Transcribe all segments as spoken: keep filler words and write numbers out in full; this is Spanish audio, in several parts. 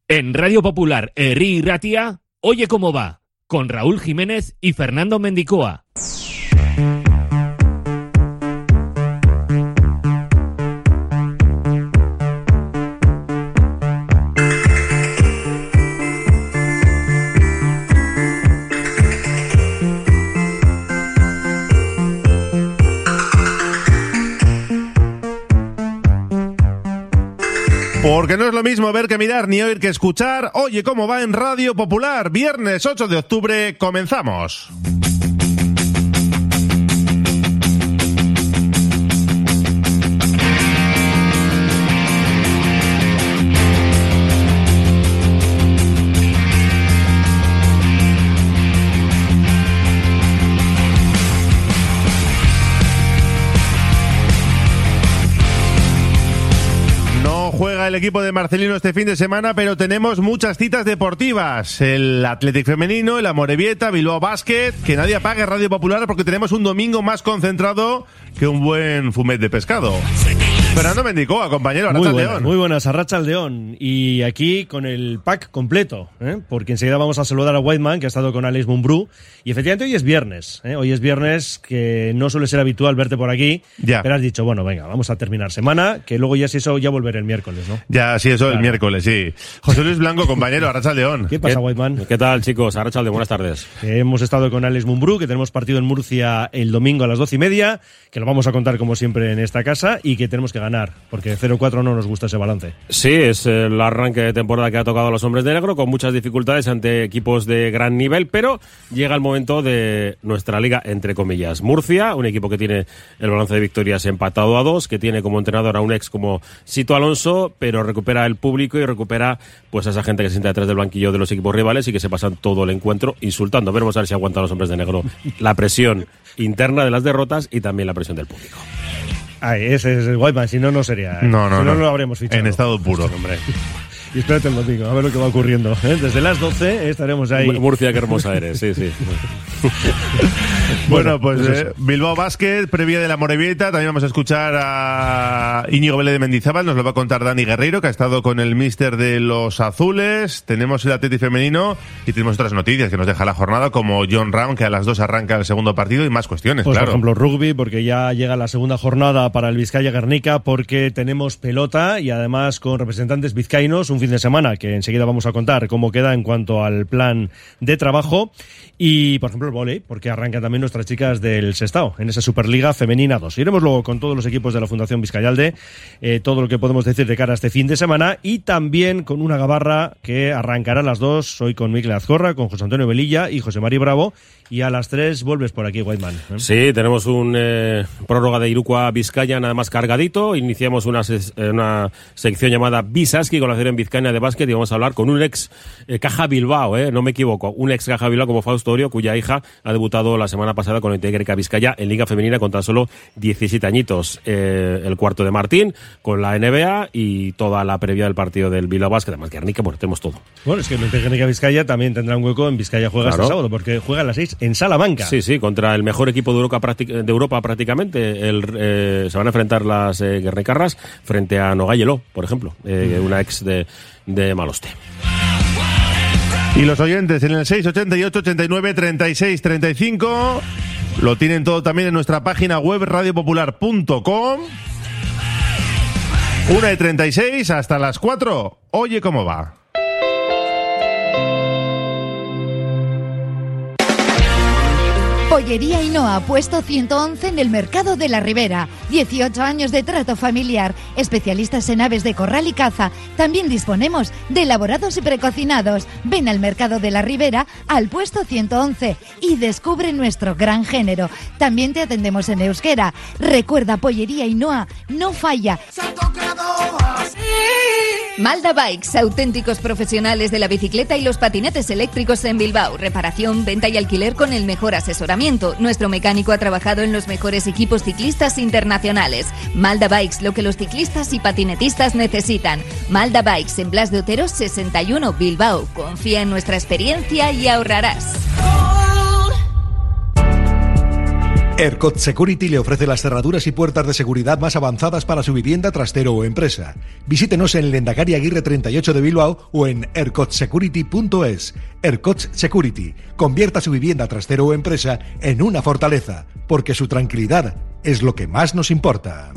En Radio Popular, Herri y Ratia, Oye Cómo Va, con Raúl Jiménez y Fernando Mendicoa. Porque no es lo mismo ver que mirar, ni oír que escuchar. Oye Cómo Va en Radio Popular. Viernes ocho de octubre, comenzamos. Juega el equipo de Marcelino este fin de semana, pero tenemos muchas citas deportivas. El Athletic femenino, el Amorebieta, Bilbao Basket. Que nadie apague Radio Popular porque tenemos un domingo más concentrado que un buen fumet de pescado. Fernando Mendicoa, compañero, Arrachaldeón. Muy buenas, Arrachaldeón. Y aquí con el pack completo, ¿eh? Porque enseguida vamos a saludar a Whiteman, que ha estado con Alex Mumbrú. Y efectivamente hoy es viernes, ¿eh? Hoy es viernes, que no suele ser habitual verte por aquí. Ya. Pero has dicho, bueno, venga, vamos a terminar semana, que luego ya si eso, ya volveré el miércoles, ¿no? Ya, sí, eso claro. El miércoles, sí. José Luis Blanco, compañero, Arrachaldeón. ¿Qué pasa, Whiteman? ¿Qué tal, chicos? Arrachaldeón, buenas tardes. Eh, hemos estado con Alex Mumbrú, que tenemos partido en Murcia el domingo a las doce y media, que lo vamos a contar como siempre en esta casa, y que tenemos que ganar, porque cero cuatro no nos gusta ese balance. Sí, es el arranque de temporada que ha tocado a los hombres de negro, con muchas dificultades ante equipos de gran nivel, pero llega el momento de nuestra liga, entre comillas. Murcia, un equipo que tiene el balance de victorias empatado a dos, que tiene como entrenador a un ex como Sito Alonso, pero recupera el público y recupera pues a esa gente que se sienta detrás del banquillo de los equipos rivales y que se pasan todo el encuentro insultando. Veremos a ver si aguantan los hombres de negro la presión interna de las derrotas y también la presión del público. Ay, ese es el Whiteman, si no, no sería. ¿eh? No, no, si no, no. no lo habremos fichado. En estado puro. Hombre. Y espérate el domingo, a ver lo que va ocurriendo. ¿eh? Desde las doce estaremos ahí. Murcia, qué hermosa eres, sí, sí. Bueno, pues, pues eh, Bilbao Basket, previa de la Amorebieta. También vamos a escuchar a Íñigo Vélez de Mendizábal, nos lo va a contar Dani Guerreiro, que ha estado con el míster de los azules. Tenemos el Atleti femenino y tenemos otras noticias que nos deja la jornada, como John Ram, que a las dos arranca el segundo partido, y más cuestiones, pues, claro. Por ejemplo, rugby, porque ya llega la segunda jornada para el Vizcaya Guernica, porque tenemos pelota y además con representantes vizcaínos, un fin de semana que enseguida vamos a contar cómo queda en cuanto al plan de trabajo. Y, por ejemplo, el vóley, porque arrancan también nuestras chicas del Sestao, en esa Superliga Femenina dos. Iremos luego con todos los equipos de la Fundación Vizcayalde, eh, todo lo que podemos decir de cara a este fin de semana, y también con una gabarra que arrancará a las dos, hoy con Mikel Azcorra, con José Antonio Velilla y José María Bravo, y a las tres vuelves por aquí, Whiteman. ¿eh? Sí, tenemos un eh, prórroga de Irukoa Vizcaya nada más cargadito. Iniciamos una, ses- una sección llamada Bisaski con la serie en Vizcaya de básquet, y vamos a hablar con un ex eh, Caja Bilbao, eh, no me equivoco, un ex Caja Bilbao como Fausto Orio, cuya hija ha debutado la semana pasada con el Tegreca Vizcaya en Liga Femenina con tan solo diecisiete añitos. Eh, el cuarto de Martín con la N B A y toda la previa del partido del Bilbao Basket, además Guernica, bueno, tenemos todo. Bueno, es que el Tegreca Vizcaya también tendrá un hueco en Vizcaya Juega claro. Este sábado, porque juega a las seis en Salamanca. Sí, sí, contra el mejor equipo de Europa, de Europa prácticamente. El, eh, se van a enfrentar las eh, guernicarras frente a Nogayeló, por ejemplo, eh, una ex de, de Maloste. Y los oyentes en el seis ochenta y ocho, ochenta y nueve, treinta y seis, treinta y cinco lo tienen todo también en nuestra página web radio popular punto com. una y treinta y seis hasta las cuatro. Oye Cómo Va. Pollería Ainhoa, puesto ciento once en el Mercado de la Ribera. dieciocho años de trato familiar. Especialistas en aves de corral y caza. También disponemos de elaborados y precocinados. Ven al Mercado de la Ribera, al puesto ciento once, y descubre nuestro gran género. También te atendemos en euskera. Recuerda, Pollería Ainhoa no falla. Malda Bikes, auténticos profesionales de la bicicleta y los patinetes eléctricos en Bilbao. Reparación, venta y alquiler con el mejor asesoramiento. Nuestro mecánico ha trabajado en los mejores equipos ciclistas internacionales. Malda Bikes, lo que los ciclistas y patinetistas necesitan. Malda Bikes, en Blas de Otero sesenta y uno, Bilbao. Confía en nuestra experiencia y ahorrarás. ERCOT Security le ofrece las cerraduras y puertas de seguridad más avanzadas para su vivienda, trastero o empresa. Visítenos en Lehendakari Aguirre treinta y ocho de Bilbao o en ercot security punto es. ERCOT Security. Convierta su vivienda, trastero o empresa en una fortaleza, porque su tranquilidad es lo que más nos importa.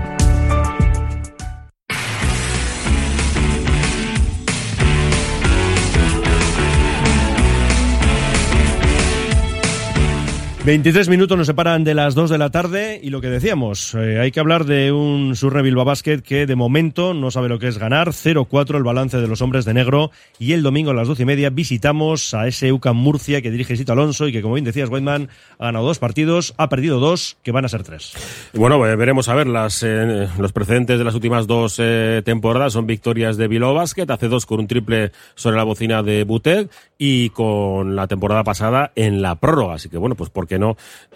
veintitrés minutos nos separan de las dos de la tarde y lo que decíamos, eh, hay que hablar de un Surre Bilbao Basket que de momento no sabe lo que es ganar, cero cuatro el balance de los hombres de negro, y el domingo a las doce y media visitamos a ese U C A M Murcia que dirige Sito Alonso y que, como bien decías, Weidman, ha ganado dos partidos, ha perdido dos, que van a ser tres. Bueno, eh, veremos a ver las, eh, los precedentes de las últimas dos eh, temporadas. Son victorias de Bilbao Basket, hace dos con un triple sobre la bocina de Butet y con la temporada pasada en la prórroga, así que bueno, pues por que no,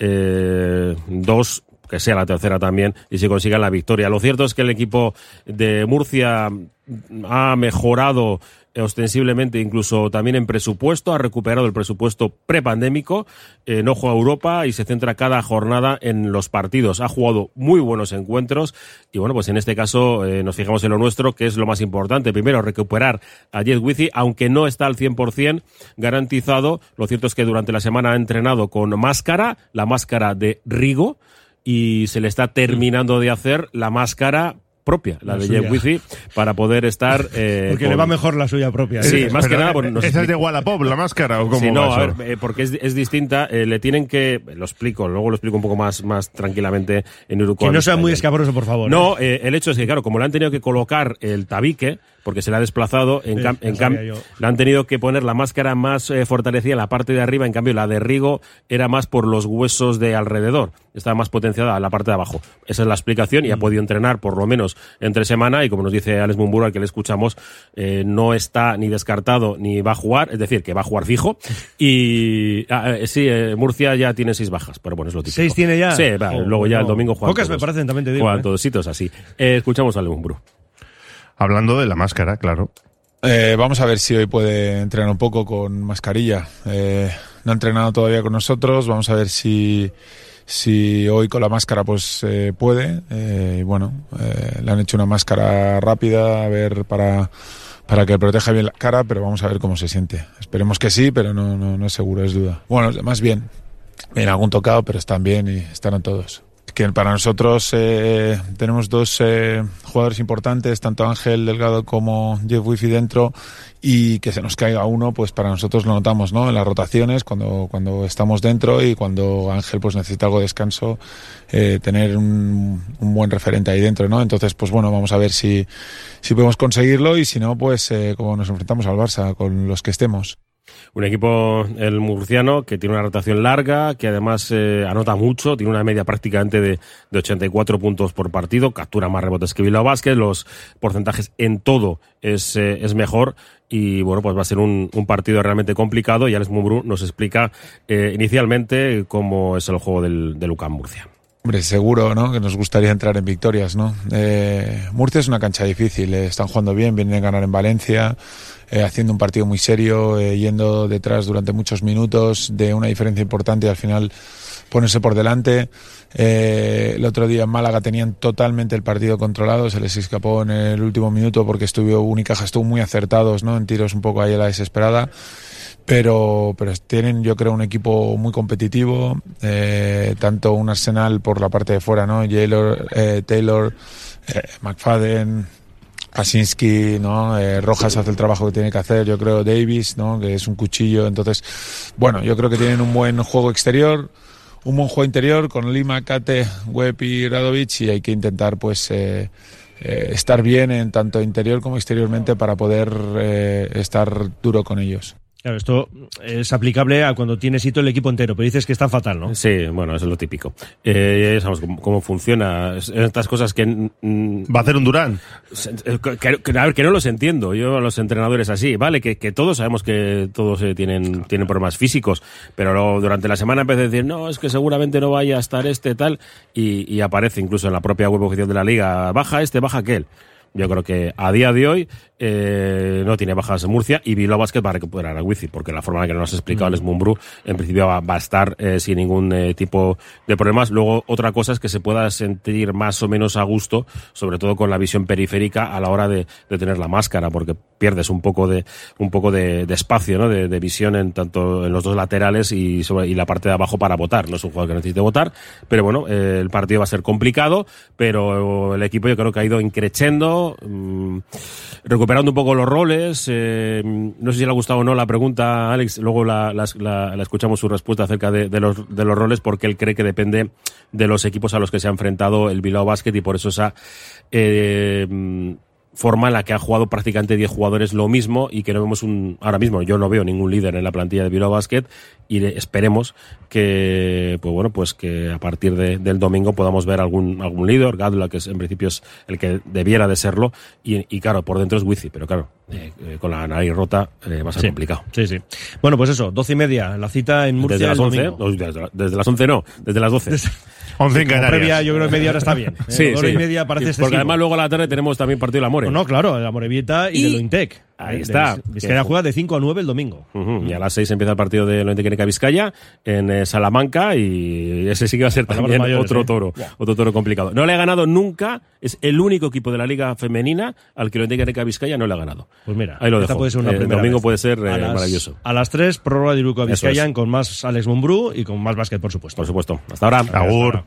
eh, dos, que sea la tercera también, y se consigan la victoria. Lo cierto es que el equipo de Murcia ha mejorado ostensiblemente, incluso también en presupuesto, ha recuperado el presupuesto prepandémico, eh, no juega Europa y se centra cada jornada en los partidos. Ha jugado muy buenos encuentros y bueno, pues en este caso eh, nos fijamos en lo nuestro, que es lo más importante. Primero, recuperar a Jet Wizi, aunque no está al cien por ciento garantizado. Lo cierto es que durante la semana ha entrenado con máscara, la máscara de Rigo, y se le está terminando de hacer la máscara propia, la, la de Jet Wizi, para poder estar... Eh, porque con... le va mejor la suya propia. ¿eh? Sí, es, más que nada... Bueno, ¿esa es de Wallapop, la máscara, o cómo sí, no, va a eso? ver, eh, porque es, es distinta, eh, le tienen que... Lo explico, luego lo explico un poco más, más tranquilamente en Uruguay. Que no sea muy escabroso, por favor. No, ¿eh? eh, el hecho es que, claro, como le han tenido que colocar el tabique, porque se le ha desplazado, en cambio, en cam le han tenido que poner la máscara más eh, fortalecida en la parte de arriba, en cambio la de Rigo era más por los huesos de alrededor, estaba más potenciada en la parte de abajo. Esa es la explicación, y ha podido entrenar por lo menos entre semana, y como nos dice Alex Mumburu, al que le escuchamos, eh, no está ni descartado ni va a jugar, es decir, que va a jugar fijo. Y ah, eh, sí, eh, Murcia ya tiene seis bajas, pero bueno, es lo típico. ¿Seis tiene ya? Sí, va, oh, luego ya no. El domingo juegan Pocas todos. Me parecen, también te digo. Juegan ¿eh? todos sitios así. Eh, escuchamos a Alex Mumburu. Hablando de la máscara, claro. Eh, vamos a ver si hoy puede entrenar un poco con mascarilla. Eh, no ha entrenado todavía con nosotros. Vamos a ver si, si hoy con la máscara pues eh, puede. Eh, y bueno, eh, le han hecho una máscara rápida, a ver, para, para que proteja bien la cara, pero vamos a ver cómo se siente. Esperemos que sí, pero no, no, no es seguro, es duda. Bueno, los demás bien. Bien, algún tocado, pero están bien y están todos. Que para nosotros eh, tenemos dos eh, jugadores importantes, tanto Ángel Delgado como Jeff Wifi dentro, y que se nos caiga uno, pues para nosotros lo notamos, ¿no? En las rotaciones, cuando, cuando estamos dentro, y cuando Ángel pues necesita algo de descanso, eh, tener un, un buen referente ahí dentro, ¿no? Entonces, pues bueno, vamos a ver si, si podemos conseguirlo, y si no, pues eh, como nos enfrentamos al Barça, con los que estemos. Un equipo, el murciano, que tiene una rotación larga, que además eh, anota mucho, tiene una media prácticamente de, de ochenta y cuatro puntos por partido, captura más rebotes que Bilbao Basket, los porcentajes en todo es, eh, es mejor, y bueno, pues va a ser un, un partido realmente complicado, y Alex Mumburu nos explica eh, inicialmente cómo es el juego del, del U C A M Murcia. Hombre, seguro, ¿no? Que nos gustaría entrar en victorias, ¿no? Eh, Murcia es una cancha difícil, eh, están jugando bien, vienen a ganar en Valencia, eh, haciendo un partido muy serio, eh, yendo detrás durante muchos minutos, de una diferencia importante, y al final ponerse por delante. Eh, el otro día en Málaga tenían totalmente el partido controlado, se les escapó en el último minuto porque estuvo Unicaja estuvo muy acertados, ¿no? En tiros un poco ahí a la desesperada. Pero, pero tienen, yo creo, un equipo muy competitivo, eh, tanto un arsenal por la parte de fuera, ¿no? Taylor, eh, Taylor eh, McFadden, Kaczynski, ¿no? Eh, Rojas hace el trabajo que tiene que hacer, yo creo, Davis, ¿no? Que es un cuchillo. Entonces, bueno, yo creo que tienen un buen juego exterior, un buen juego interior con Lima, Kate, Webb y Radovic, y hay que intentar, pues, eh, eh, estar bien en tanto interior como exteriormente para poder eh, estar duro con ellos. Claro, esto es aplicable a cuando tienes hito el equipo entero, pero dices que está fatal, ¿no? Sí, bueno, eso es lo típico. Eh, ya sabemos cómo, cómo funciona. Estas cosas que... Mm, ¿Va a hacer un Durán? Que, que, a ver, que no los entiendo. Yo a los entrenadores así, vale, que, que todos sabemos que todos eh, tienen, tienen problemas físicos, pero luego durante la semana empecé a decir, no, es que seguramente no vaya a estar este, tal, y, y aparece incluso en la propia web oficial de la Liga, baja este, baja aquel. Yo creo que a día de hoy eh, no tiene bajas en Murcia y Bilbao Basket va a recuperar a Wizi, porque la forma en la que nos has explicado mm. el Mumbrú, en principio va, va a estar eh, sin ningún eh, tipo de problemas. Luego, otra cosa es que se pueda sentir más o menos a gusto, sobre todo con la visión periférica a la hora de, de tener la máscara, porque pierdes un poco de un poco de, de espacio, ¿no? De, de visión en tanto en los dos laterales y, sobre, y la parte de abajo para votar. No es un jugador que necesite votar, pero bueno, eh, el partido va a ser complicado, pero el equipo yo creo que ha ido increciendo, mmm, recuperando un poco los roles. Eh, no sé si le ha gustado o no la pregunta, Alex, luego la, la, la, la escuchamos su respuesta acerca de, de, los, de los roles, porque él cree que depende de los equipos a los que se ha enfrentado el Bilbao Basket y por eso esa eh, forma en la que ha jugado prácticamente diez jugadores lo mismo y que no vemos un, ahora mismo yo no veo ningún líder en la plantilla de Bilbao Basket y esperemos que, pues bueno, pues que a partir de, del domingo podamos ver algún, algún líder, Gadula, que es, en principio es el que debiera de serlo y, y claro, por dentro es Wizi, pero claro, eh, eh, con la nariz rota eh, va a ser sí, complicado. Sí, sí. Bueno, pues eso, doce y media, la cita en Murcia. Desde las once, no, desde, desde las once no, desde las doce. once en Canarias. Previa, yo creo que media hora está bien. ¿eh? Sí, hora sí. y media parece sí, excesivo. porque además luego a la tarde tenemos también partido de la More. No, no, claro, de la Morevieta y, y de Lointec. Ahí está. Vizcaya juega de cinco a nueve el domingo. Uh-huh. Y a las seis empieza el partido de Lointec Vizcaya en eh, Salamanca y ese sí que va a ser también mayores, otro ¿eh? toro, yeah. otro toro complicado. No le ha ganado nunca, es el único equipo de la Liga Femenina al que Lointec Vizcaya no le ha ganado. Pues mira, ahí lo dejo. Puede ser una eh, el domingo vez. puede ser eh, a las, maravilloso. A las tres, prórroga de Iruko Vizcaya con más Alex Mumbrú y con más básquet, por supuesto. Por supuesto. Hasta ahora. Agur.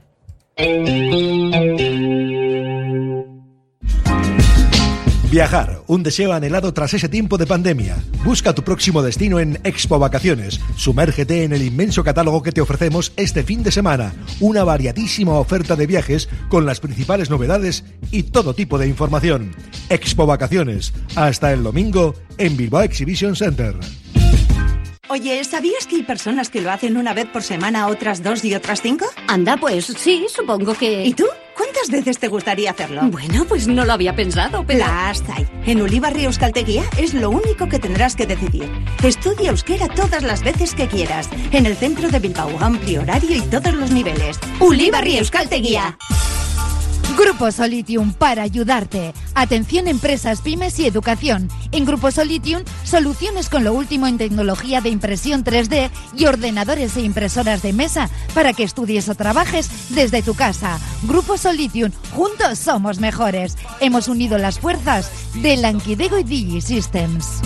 Viajar, un deseo anhelado tras ese tiempo de pandemia. Busca tu próximo destino en Expo Vacaciones. Sumérgete en el inmenso catálogo que te ofrecemos este fin de semana. Una variadísima oferta de viajes con las principales novedades y todo tipo de información. Expo Vacaciones, hasta el domingo en Bilbao Exhibition Center. Oye, ¿sabías que hay personas que lo hacen una vez por semana, otras dos y otras cinco? Anda, pues sí, supongo que... ¿Y tú? ¿Cuántas veces te gustaría hacerlo? Bueno, pues no lo había pensado, pero... Las hay. En Ulibarri Euskaltegia es lo único que tendrás que decidir. Estudia euskera todas las veces que quieras. En el centro de Bilbao, amplio horario y todos los niveles. Ulibarri Euskaltegia. Grupo Solitium para ayudarte. Atención empresas, pymes y educación. En Grupo Solitium, soluciones con lo último en tecnología de impresión tres D y ordenadores e impresoras de mesa para que estudies o trabajes desde tu casa. Grupo Solitium, juntos somos mejores. Hemos unido las fuerzas de Lankidego y DigiSystems.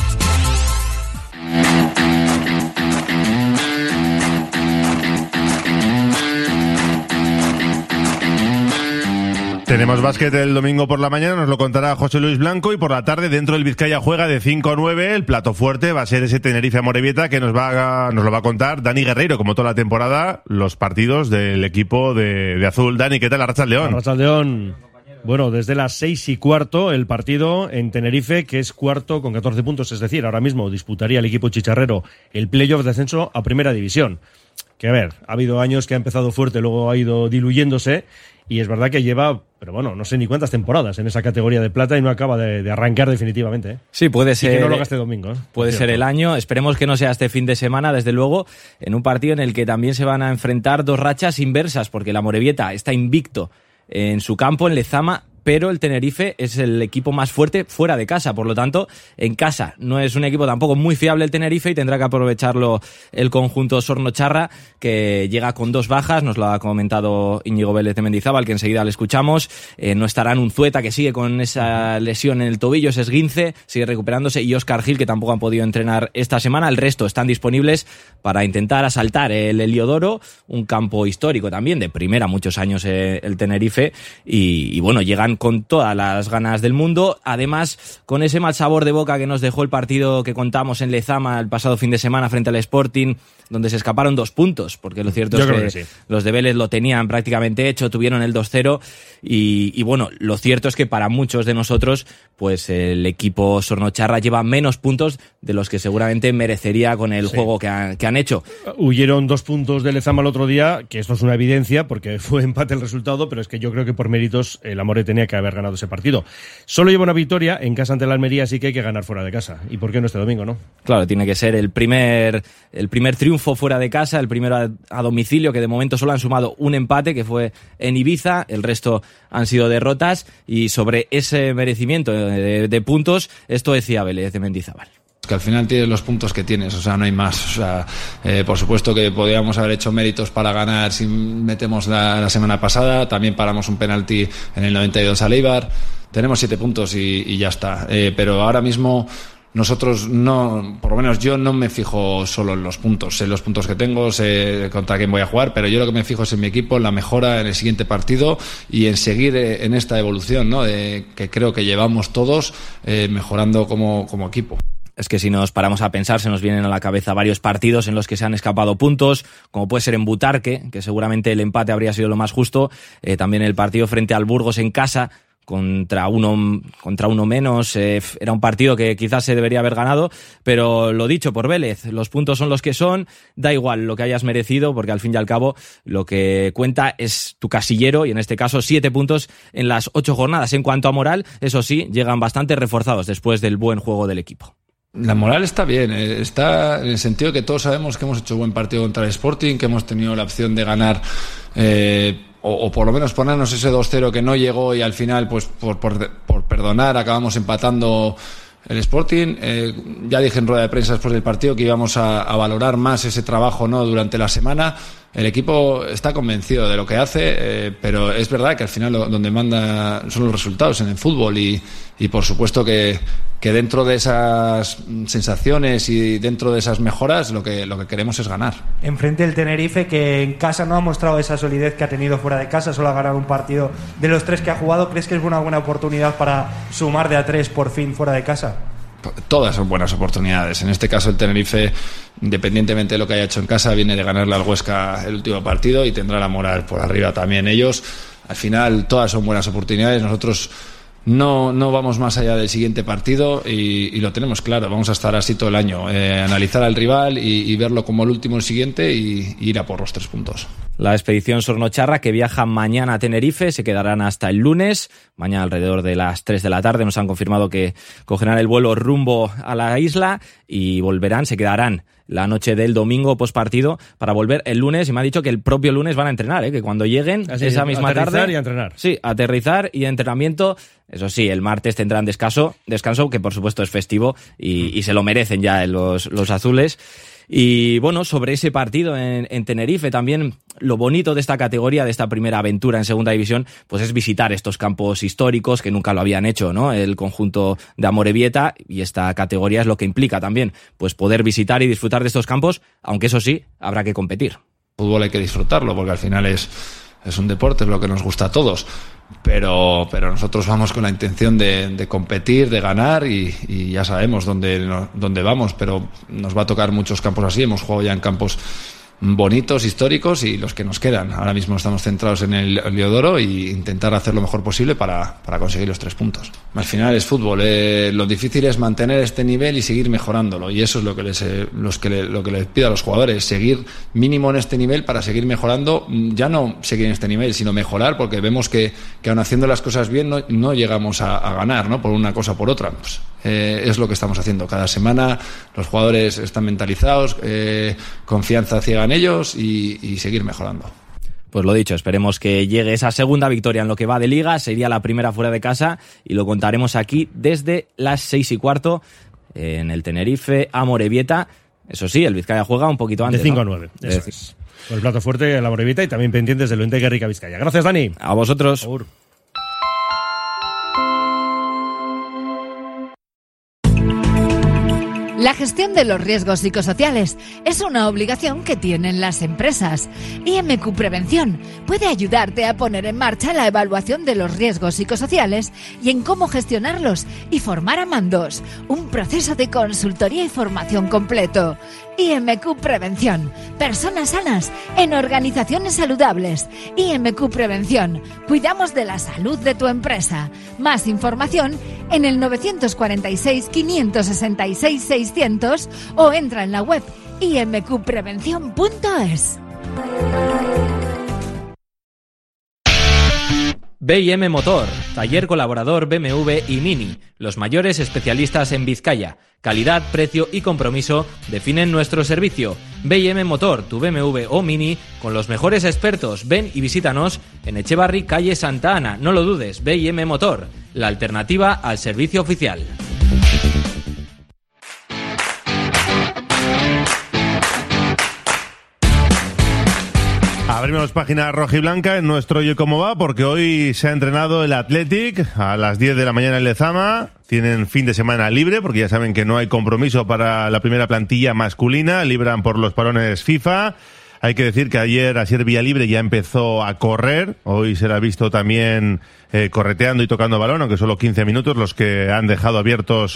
Tenemos básquet el domingo por la mañana, nos lo contará José Luis Blanco, y por la tarde dentro del Vizcaya juega de cinco a nueve. El plato fuerte va a ser ese Tenerife Amorebieta que nos va a, nos lo va a contar Dani Guerreiro, como toda la temporada, los partidos del equipo de, de Azul. Dani, ¿qué tal? Arratsaldeón. Arratsaldeón. Bueno, desde las seis y cuarto el partido en Tenerife, que es cuarto con catorce puntos, es decir, ahora mismo disputaría el equipo chicharrero el playoff de ascenso a Primera División. Que a ver, ha habido años que ha empezado fuerte, luego ha ido diluyéndose, y es verdad que lleva, pero bueno, no sé ni cuántas temporadas en esa categoría de plata y no acaba de, de arrancar definitivamente. ¿eh? Sí, puede ser. Y que no lo haga este domingo. ¿eh? Puede ser el año. Esperemos que no sea este fin de semana, desde luego, en un partido en el que también se van a enfrentar dos rachas inversas, porque la Amorebieta está invicto en su campo, en Lezama, pero el Tenerife es el equipo más fuerte fuera de casa, por lo tanto, en casa no es un equipo tampoco muy fiable el Tenerife y tendrá que aprovecharlo el conjunto sornocharra, que llega con dos bajas, nos lo ha comentado Íñigo Vélez de Mendizábal, que enseguida le escuchamos. Eh, no estará Unzueta, que sigue con esa lesión en el tobillo, ese esguince, sigue recuperándose, y Óscar Gil, que tampoco han podido entrenar esta semana. El resto están disponibles para intentar asaltar el Heliodoro, un campo histórico también, de primera muchos años eh, el Tenerife, y, y bueno, llegan con todas las ganas del mundo, además con ese mal sabor de boca que nos dejó el partido que contamos en Lezama el pasado fin de semana frente al Sporting, donde se escaparon dos puntos, porque lo cierto Yo es que, que sí. los de Vélez lo tenían prácticamente hecho, tuvieron el dos cero, y, y bueno, lo cierto es que para muchos de nosotros, pues el equipo sornocharra lleva menos puntos de los que seguramente merecería con el sí. juego que, ha, que han hecho. Huyeron dos puntos de Lezama el otro día, que esto es una evidencia, porque fue empate el resultado, pero es que yo creo que por méritos el Amore tenía tenía que haber ganado ese partido. Solo lleva una victoria en casa ante la Almería, así que hay que ganar fuera de casa. ¿Y por qué no este domingo, no? Claro, tiene que ser el primer, el primer triunfo fuera de casa, el primero a, a domicilio, que de momento solo han sumado un empate, que fue en Ibiza, el resto han sido derrotas, y sobre ese merecimiento de, de puntos, esto decía Vélez de Mendizábal. Que al final tienes los puntos que tienes, o sea, no hay más. O sea, eh, por supuesto que podríamos haber hecho méritos para ganar si metemos la, la semana pasada, también paramos un penalti en el noventa y dos al Eibar, tenemos siete puntos y, y ya está. Eh, pero ahora mismo nosotros no, por lo menos yo no me fijo solo en los puntos, sé los puntos que tengo, sé contra quién voy a jugar, pero yo lo que me fijo es en mi equipo, en la mejora en el siguiente partido y en seguir en esta evolución, ¿no? De, que creo que llevamos todos eh, mejorando como, como equipo. Es que si nos paramos a pensar, se nos vienen a la cabeza varios partidos en los que se han escapado puntos, como puede ser en Butarque, que seguramente el empate habría sido lo más justo, eh, también el partido frente al Burgos en casa, contra uno contra uno menos, eh, era un partido que quizás se debería haber ganado, pero lo dicho por Vélez, los puntos son los que son, da igual lo que hayas merecido, porque al fin y al cabo lo que cuenta es tu casillero, y en este caso siete puntos en las ocho jornadas. En cuanto a moral, eso sí, llegan bastante reforzados después del buen juego del equipo. La moral está bien, está en el sentido que todos sabemos que hemos hecho buen partido contra el Sporting, que hemos tenido la opción de ganar eh, o, o por lo menos ponernos ese dos cero que no llegó, y al final pues por, por, por perdonar acabamos empatando el Sporting. Eh, ya dije en rueda de prensa después del partido que íbamos a, a valorar más ese trabajo, ¿no?, durante la semana. El equipo está convencido de lo que hace, eh, pero es verdad que al final lo, donde manda son los resultados en el fútbol, y, y por supuesto que, que dentro de esas sensaciones y dentro de esas mejoras lo que, lo que queremos es ganar. Enfrente el Tenerife, que en casa no ha mostrado esa solidez que ha tenido fuera de casa, solo ha ganado un partido de los tres que ha jugado. ¿Crees que es una buena oportunidad para sumar de a tres por fin fuera de casa? Todas son buenas oportunidades. En este caso el Tenerife, independientemente de lo que haya hecho en casa, viene de ganarle al Huesca el último partido y tendrá la moral por arriba también ellos. Al final todas son buenas oportunidades. Nosotros no, no vamos más allá del siguiente partido y, y lo tenemos claro. Vamos a estar así todo el año, eh, analizar al rival y, y verlo como el último, el siguiente, y, y ir a por los tres puntos. La expedición Sornocharra, que viaja mañana a Tenerife, se quedarán hasta el lunes. Mañana alrededor de las tres de la tarde nos han confirmado que cogerán el vuelo rumbo a la isla y volverán, se quedarán la noche del domingo postpartido para volver el lunes, y me ha dicho que el propio lunes van a entrenar, ¿eh? Que cuando lleguen Así, esa misma aterrizar tarde... y a entrenar. Sí, aterrizar y entrenamiento. Eso sí, el martes tendrán descanso, descanso que por supuesto es festivo y, y se lo merecen ya los, los azules. Y bueno, sobre ese partido en, en Tenerife también, lo bonito de esta categoría, de esta primera aventura en segunda división, pues es visitar estos campos históricos que nunca lo habían hecho, ¿no? El conjunto de Amorebieta, y esta categoría es lo que implica también, pues poder visitar y disfrutar de estos campos, aunque eso sí, habrá que competir. El fútbol hay que disfrutarlo porque al final es, es un deporte, es lo que nos gusta a todos. Pero, pero nosotros vamos con la intención de, de competir, de ganar, y, y ya sabemos dónde, no, dónde vamos, pero nos va a tocar muchos campos así. Hemos jugado ya en campos bonitos, históricos, y los que nos quedan. Ahora mismo estamos centrados en el Leodoro e intentar hacer lo mejor posible para, para conseguir los tres puntos. Al final es fútbol, eh, lo difícil es mantener este nivel y seguir mejorándolo, y eso es lo que les, eh, los que le, lo que les pido a los jugadores, seguir mínimo en este nivel para seguir mejorando. Ya no seguir en este nivel, sino mejorar, porque vemos que, que aun haciendo las cosas bien no, no llegamos a, a ganar, ¿no?, por una cosa o por otra. Pues, eh, es lo que estamos haciendo cada semana. Los jugadores están mentalizados, eh, confianza ciega en ellos, y, y seguir mejorando. Pues lo dicho, esperemos que llegue esa segunda victoria en lo que va de Liga. Sería la primera fuera de casa y lo contaremos aquí desde las seis y cuarto en el Tenerife Amorebieta. Eso sí, el Vizcaya juega un poquito antes, de cinco ¿no? a nueve, eso de... es. Con el plato fuerte en la Amorebieta, y también pendientes del Lente Guerrica Vizcaya. Gracias, Dani. A vosotros. Seguro. La gestión de los riesgos psicosociales es una obligación que tienen las empresas. I M Q Prevención puede ayudarte a poner en marcha la evaluación de los riesgos psicosociales y en cómo gestionarlos, y formar a mandos, un proceso de consultoría y formación completo. I M Q Prevención, personas sanas en organizaciones saludables. I M Q Prevención, cuidamos de la salud de tu empresa. Más información en el nueve cuatro seis, cinco seis seis, seiscientos o entra en la web i m q prevención punto es. B I M Motor, taller colaborador B M W y Mini, los mayores especialistas en Vizcaya. Calidad, precio y compromiso definen nuestro servicio. B I M Motor, tu B M W o Mini, con los mejores expertos. Ven y visítanos en Echevarri, calle Santa Ana. No lo dudes, B I M Motor, la alternativa al servicio oficial. Abrimos página rojiblanca en nuestro Oye Cómo Va, porque hoy se ha entrenado el Athletic a las diez de la mañana en Lezama. Tienen fin de semana libre, porque ya saben que no hay compromiso para la primera plantilla masculina. Libran por los parones FIFA. Hay que decir que ayer Asier Villalibre ya empezó a correr. Hoy se la ha visto también eh, correteando y tocando balón, aunque solo quince minutos los que han dejado abiertos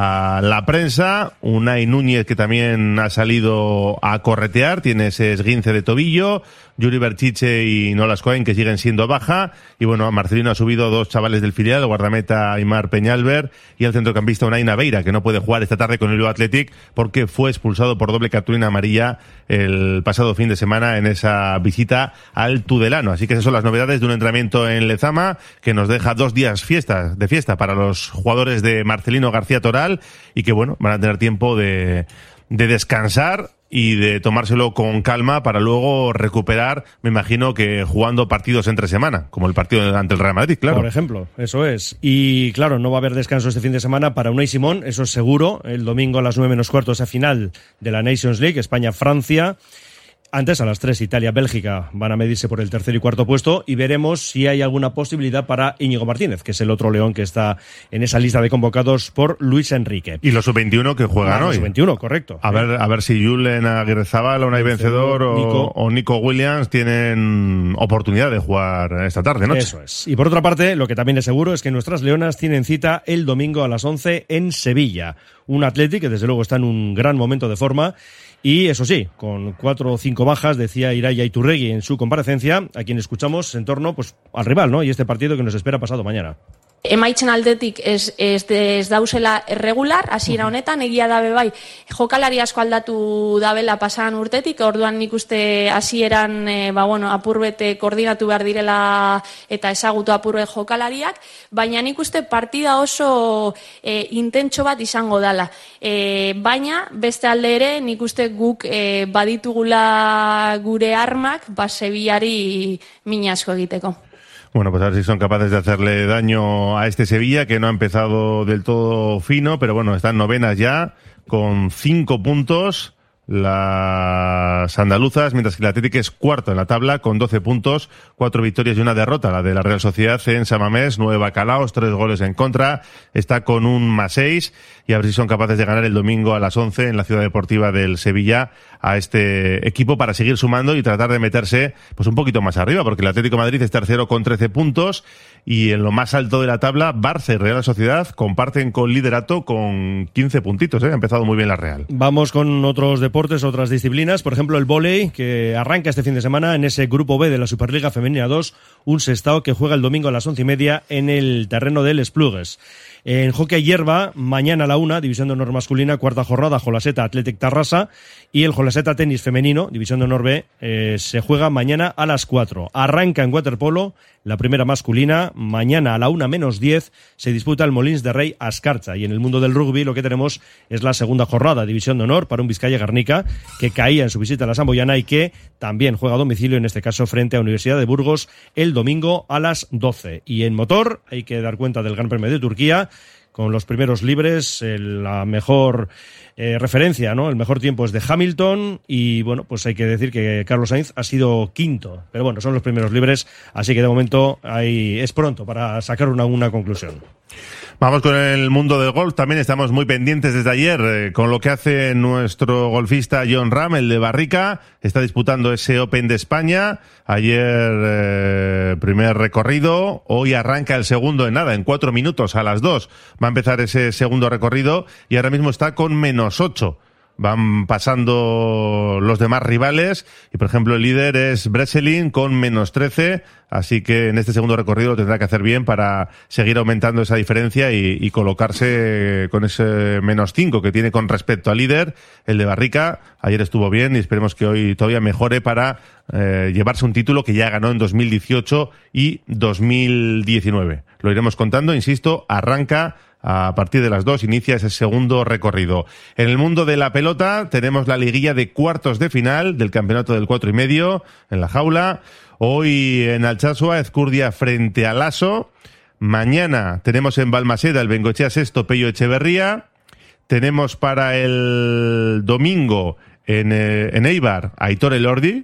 a la prensa. Unai Núñez, que también ha salido a corretear, tiene ese esguince de tobillo. Yuri Berchiche y Nolas Cohen, que siguen siendo baja. Y bueno, Marcelino ha subido dos chavales del filial, el guardameta Aimar Peñalver y el centrocampista Unai Naveira, que no puede jugar esta tarde con el Bilbao Athletic porque fue expulsado por doble cartulina amarilla el pasado fin de semana en esa visita al Tudelano. Así que esas son las novedades de un entrenamiento en Lezama que nos deja dos días fiesta, de fiesta para los jugadores de Marcelino García Toral y que bueno, van a tener tiempo de, de descansar y de tomárselo con calma para luego recuperar, me imagino que jugando partidos entre semana, como el partido ante el Real Madrid, claro. Por ejemplo, eso es. Y claro, no va a haber descanso este fin de semana para Unai Simón, eso es seguro. El domingo a las nueve menos cuarto, esa final de la Nations League, España-Francia. Antes, a las tres, Italia-Bélgica van a medirse por el tercer y cuarto puesto y veremos si hay alguna posibilidad para Íñigo Martínez, que es el otro león que está en esa lista de convocados por Luis Enrique. Y los sub veintiuno que juegan ah, hoy. Los sub veintiuno, correcto. A ver, a ver si Julen Aguirrezabala, Unai Vencedor o Nico. o Nico Williams tienen oportunidad de jugar esta tarde, ¿no? Eso es. Y por otra parte, lo que también es seguro es que nuestras leonas tienen cita el domingo a las once en Sevilla. Un Athletic que desde luego está en un gran momento de forma. Y eso sí, con cuatro o cinco bajas, decía Iraya Iturregui en su comparecencia, a quien escuchamos en torno pues al rival, ¿no? Y este partido que nos espera pasado mañana. Emaitzen aldetik ez, ez, ez dauzela regular, hasiera honetan, egia dabe bai, jokalari asko aldatu dabela pasaran urtetik, orduan nik uste hasieran e, ba, bueno, apurbete koordinatu behar direla eta ezagutu apurbet jokalariak, baina nik uste partida oso e, intentxo bat izango dala. E, baina, beste alde ere, nik uste guk e, baditugula gure armak, ba, Sevillari min asko egiteko. Bueno, pues a ver si son capaces de hacerle daño a este Sevilla, que no ha empezado del todo fino, pero bueno, están novenas ya, con cinco puntos las andaluzas, mientras que el Atlético es cuarto en la tabla, con doce puntos, cuatro victorias y una derrota, la de la Real Sociedad en San Mamés, nueve bacalaos, tres goles en contra, está con un más seis, y a ver si son capaces de ganar el domingo a las once en la Ciudad Deportiva del Sevilla a este equipo para seguir sumando y tratar de meterse pues un poquito más arriba, porque el Atlético de Madrid es tercero con trece puntos y en lo más alto de la tabla Barça y Real Sociedad comparten con liderato con quince puntitos, ¿eh? Ha empezado muy bien la Real. Vamos con otros deportes, otras disciplinas, por ejemplo el vóley, que arranca este fin de semana en ese grupo B de la Superliga Femenina dos, un Sestao que juega el domingo a las once y media en el terreno del Esplugues. En hockey hierba, mañana a la una, División de Honor masculina, cuarta jornada, Jolaseta Athletic Tarrasa, y el Jolaseta Tenis femenino, División de Honor B, eh, se juega mañana a las cuatro. Arranca en waterpolo, la primera masculina, mañana a la una menos diez, se disputa el Molins de Rey Ascarcha, y en el mundo del rugby lo que tenemos es la segunda jornada, División de Honor, para un Vizcaya Guernica, que caía en su visita a la Samboyana y que también juega a domicilio, en este caso frente a Universidad de Burgos, el domingo a las doce. Y en motor, hay que dar cuenta del Gran Premio de Turquía, con los primeros libres, el, la mejor eh, referencia, ¿no? El mejor tiempo es de Hamilton y, bueno, pues hay que decir que Carlos Sainz ha sido quinto. Pero bueno, son los primeros libres, así que de momento hay, es pronto para sacar una, una conclusión. Vamos con el mundo del golf. También estamos muy pendientes desde ayer eh, con lo que hace nuestro golfista Jon Rahm, el de Barrica. Está disputando ese Open de España. Ayer eh, primer recorrido. Hoy arranca el segundo en nada, en cuatro minutos a las dos. Va a empezar ese segundo recorrido y ahora mismo está con menos ocho. van pasando los demás rivales y, por ejemplo, el líder es Breselin con menos trece, así que en este segundo recorrido lo tendrá que hacer bien para seguir aumentando esa diferencia y, y colocarse con ese menos cinco que tiene con respecto al líder. El de Barrica ayer estuvo bien y esperemos que hoy todavía mejore para eh, llevarse un título que ya ganó en dos mil dieciocho y dos mil diecinueve. Lo iremos contando, insisto, arranca a partir de las dos, inicia ese segundo recorrido. En el mundo de la pelota tenemos la liguilla de cuartos de final del campeonato del cuatro y medio en la jaula. Hoy en Altsasua, Ezcurdia frente a Lasso. Mañana tenemos en Balmaseda el Bengoechea Sexto, Pello Echeverría. Tenemos para el domingo en, eh, en Eibar, Aitor Elordi,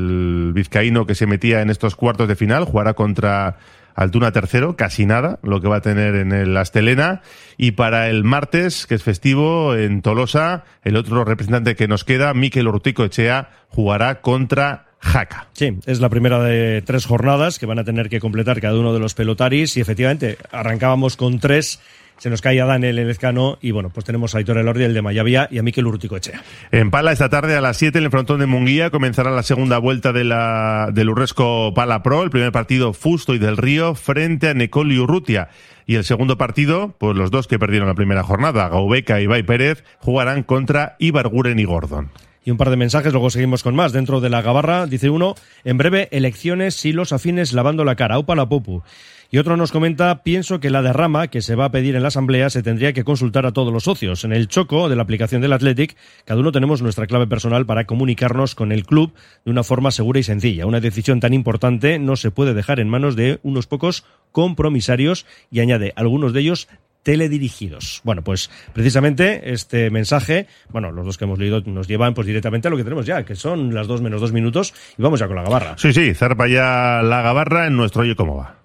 el vizcaíno que se metía en estos cuartos de final, jugará contra Altuna tercero, casi nada, lo que va a tener en el Astelena. Y para el martes, que es festivo, en Tolosa, el otro representante que nos queda, Mikel Urruticoechea, jugará contra Jaca. Sí, es la primera de tres jornadas que van a tener que completar cada uno de los pelotaris y efectivamente arrancábamos con tres. Se nos cae Adán el Elezcano y bueno, pues tenemos a Aitor Elordi, el de Mayavía, y a Mikel Urruticoechea. En Pala esta tarde a las siete en el frontón de Munguía comenzará la segunda vuelta de la del Urresco Pala Pro, el primer partido Fusto y del Río frente a Necoli Urrutia. Y el segundo partido, pues los dos que perdieron la primera jornada, Gaubeca y Ibai Pérez, jugarán contra Ibarguren y Gordon. Y un par de mensajes, luego seguimos con más. Dentro de la Gabarra, dice uno, en breve, elecciones y los afines lavando la cara. Aupa la popu. Y otro nos comenta, pienso que la derrama que se va a pedir en la asamblea se tendría que consultar a todos los socios. En el choco de la aplicación del Athletic, cada uno tenemos nuestra clave personal para comunicarnos con el club de una forma segura y sencilla. Una decisión tan importante no se puede dejar en manos de unos pocos compromisarios y añade, algunos de ellos teledirigidos. Bueno, pues precisamente este mensaje, bueno, los dos que hemos leído nos llevan pues directamente a lo que tenemos ya, que son las dos menos dos minutos y vamos ya con la Gabarra. Sí, sí, zarpa ya la Gabarra en nuestro Oye Cómo Va.